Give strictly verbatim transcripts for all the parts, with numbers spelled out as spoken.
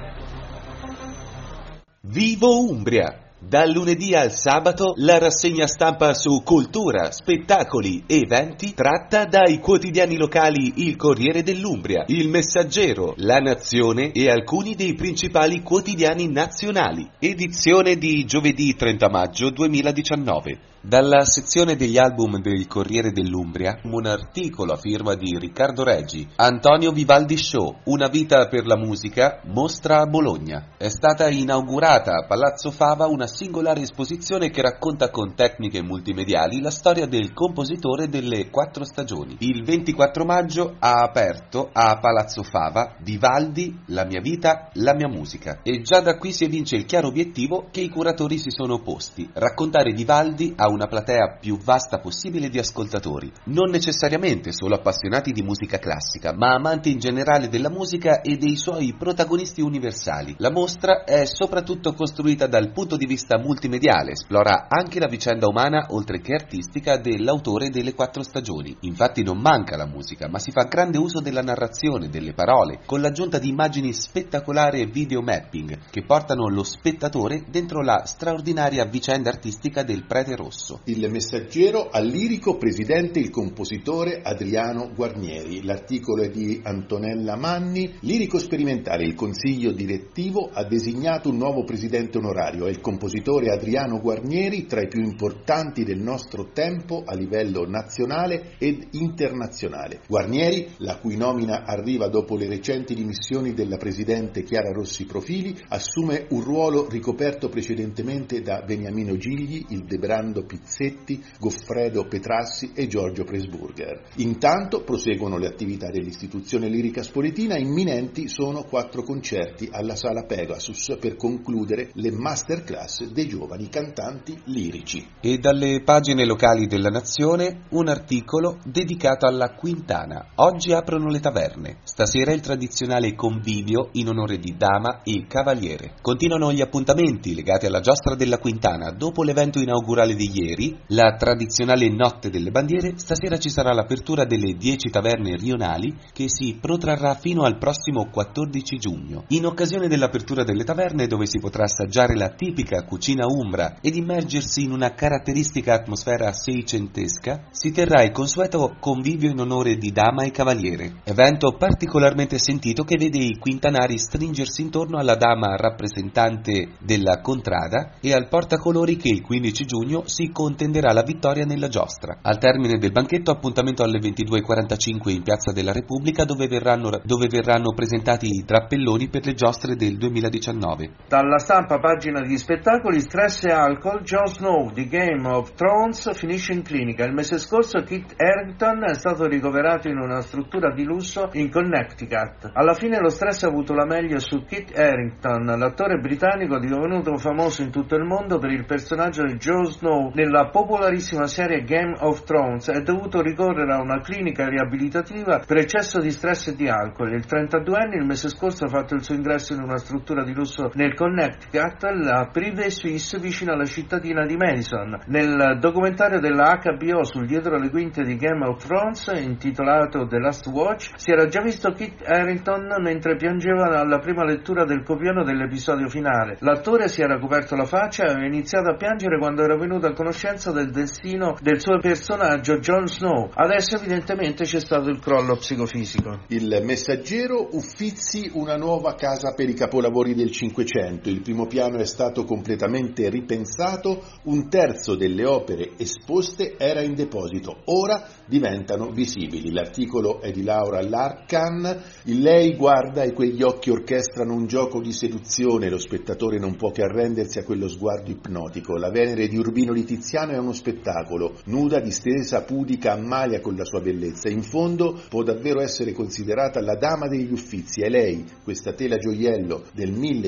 Vivo Umbria! Dal lunedì al sabato la rassegna stampa su cultura, spettacoli, eventi tratta dai quotidiani locali Il Corriere dell'Umbria, Il Messaggero, La Nazione e alcuni dei principali quotidiani nazionali. Edizione di giovedì trenta maggio duemiladiciannove. Dalla sezione degli album del Corriere dell'Umbria, un articolo a firma di Riccardo Reggi, Antonio Vivaldi Show, una vita per la musica, mostra a Bologna. È stata inaugurata a Palazzo Fava una singolare esposizione che racconta con tecniche multimediali la storia del compositore delle quattro stagioni. Il ventiquattro maggio ha aperto a Palazzo Fava Vivaldi, la mia vita, la mia musica. E già da qui si evince il chiaro obiettivo che i curatori si sono posti: raccontare Vivaldi a una platea più vasta possibile di ascoltatori, non necessariamente solo appassionati di musica classica, ma amanti in generale della musica e dei suoi protagonisti universali. La mostra è soprattutto costruita dal punto di vista multimediale, esplora anche la vicenda umana oltre che artistica dell'autore delle quattro stagioni. Infatti non manca la musica, ma si fa grande uso della narrazione, delle parole, con l'aggiunta di immagini spettacolari e video mapping che portano lo spettatore dentro la straordinaria vicenda artistica del Prete Rosso. Il Messaggero, al lirico presidente il compositore Adriano Guarnieri. L'articolo è di Antonella Manni. Lirico sperimentale, il consiglio direttivo ha designato un nuovo presidente onorario. È il compositore Adriano Guarnieri, tra i più importanti del nostro tempo a livello nazionale ed internazionale. Guarnieri, la cui nomina arriva dopo le recenti dimissioni della presidente Chiara Rossi Profili, assume un ruolo ricoperto precedentemente da Beniamino Gigli, il Debrando Pizzetti, Goffredo Petrassi e Giorgio Presburger. Intanto proseguono le attività dell'istituzione lirica spoletina, imminenti sono quattro concerti alla Sala Pegasus per concludere le masterclass dei giovani cantanti lirici. E dalle pagine locali della Nazione un articolo dedicato alla Quintana. Oggi aprono le taverne. Stasera il tradizionale convivio in onore di dama e cavaliere. Continuano gli appuntamenti legati alla giostra della Quintana. Dopo l'evento inaugurale di ieri, la tradizionale Notte delle Bandiere, stasera ci sarà l'apertura delle dieci taverne rionali che si protrarrà fino al prossimo quattordici giugno. In occasione dell'apertura delle taverne, dove si potrà assaggiare la tipica cucina umbra ed immergersi in una caratteristica atmosfera seicentesca, si terrà il consueto convivio in onore di dama e cavaliere, evento particolarmente sentito che vede i quintanari stringersi intorno alla dama rappresentante della contrada e al portacolori che il quindici giugno si contenderà la vittoria nella giostra. Al termine del banchetto, appuntamento alle ventidue e quarantacinque in Piazza della Repubblica, dove verranno, dove verranno presentati i drappelloni per le giostre del duemiladiciannove. Dalla Stampa, pagina di spettacoli, stress e alcol, Jon Snow di Game of Thrones finisce in clinica. Il mese scorso Kit Harington è stato ricoverato in una struttura di lusso in Connecticut. Alla fine lo stress ha avuto la meglio su Kit Harington, l'attore britannico divenuto famoso in tutto il mondo per il personaggio di Jon Snow nella popolarissima serie Game of Thrones. È dovuto ricorrere a una clinica riabilitativa per eccesso di stress e di alcol. Il trentaduenne il mese scorso ha fatto il suo ingresso in una struttura di lusso nel Connecticut, la Privé Suisse, vicino alla cittadina di Madison. Nel documentario della H B O sul dietro le quinte di Game of Thrones, intitolato The Last Watch, si era già visto Kit Harington mentre piangeva alla prima lettura del copione dell'episodio finale. L'attore si era coperto la faccia e aveva iniziato a piangere quando era venuto a conoscenza del destino del suo personaggio Jon Snow. Adesso evidentemente c'è stato il crollo psicofisico. Il Messaggero, Uffizi, una nuova casa per i capolavori del Cinquecento. Il primo piano è stato completamente ripensato, un terzo delle opere esposte era in deposito, ora diventano visibili. L'articolo è di Laura Larkan. Il Lei guarda e quegli occhi orchestrano un gioco di seduzione, lo spettatore non può che arrendersi a quello sguardo ipnotico. La Venere di Urbino di Tiziano è uno spettacolo, nuda, distesa, pudica, ammalia con la sua bellezza. In fondo può davvero essere considerata la dama degli Uffizi. È lei, questa tela gioiello del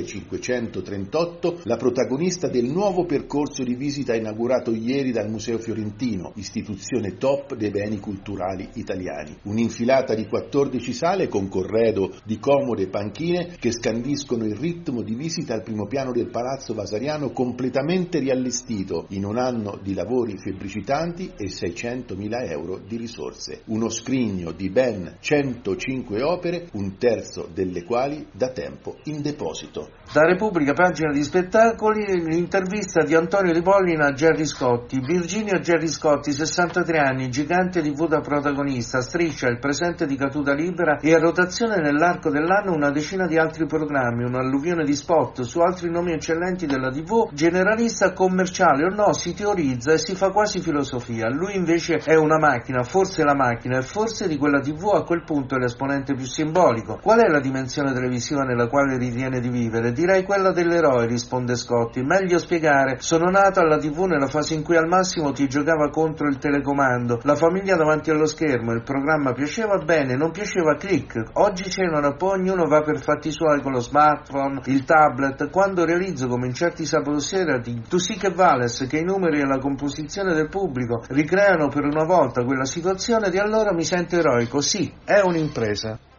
millecinquecentotrentotto, la protagonista del nuovo percorso di visita inaugurato ieri dal Museo Fiorentino, istituzione top dei beni culturali italiani. Un'infilata di quattordici sale con corredo di comode panchine che scandiscono il ritmo di visita al primo piano del Palazzo Vasariano, completamente riallestito in un anno anno di lavori febbricitanti e seicentomila euro di risorse. Uno scrigno di ben centocinque opere, un terzo delle quali da tempo in deposito. Da Repubblica, pagina di spettacoli, l'intervista di Antonio Di Pollina a Gerry Scotti. Virginio Gerry Scotti, sessantatré anni, gigante T V da protagonista, Striscia, Il presente di Caduta Libera e a rotazione nell'arco dell'anno una decina di altri programmi, un'alluvione di spot su altri nomi eccellenti della T V, generalista commerciale o no, si teorizza e si fa quasi filosofia. Lui invece è una macchina, forse la macchina, e forse di quella T V a quel punto è l'esponente più simbolico. Qual è la dimensione televisiva nella quale ritiene di vivere? Direi quella dell'eroe, risponde Scotti. Meglio spiegare, sono nato alla T V nella fase in cui al massimo ti giocava contro il telecomando, la famiglia davanti allo schermo, il programma piaceva bene, non piaceva click. Oggi cenano e poi ognuno va per fatti suoi con lo smartphone, il tablet. Quando realizzo come in certi sabato sera di Tu sì che vales, che i numeri e la composizione del pubblico ricreano per una volta quella situazione, di allora mi sento eroico. Sì, è un'impresa.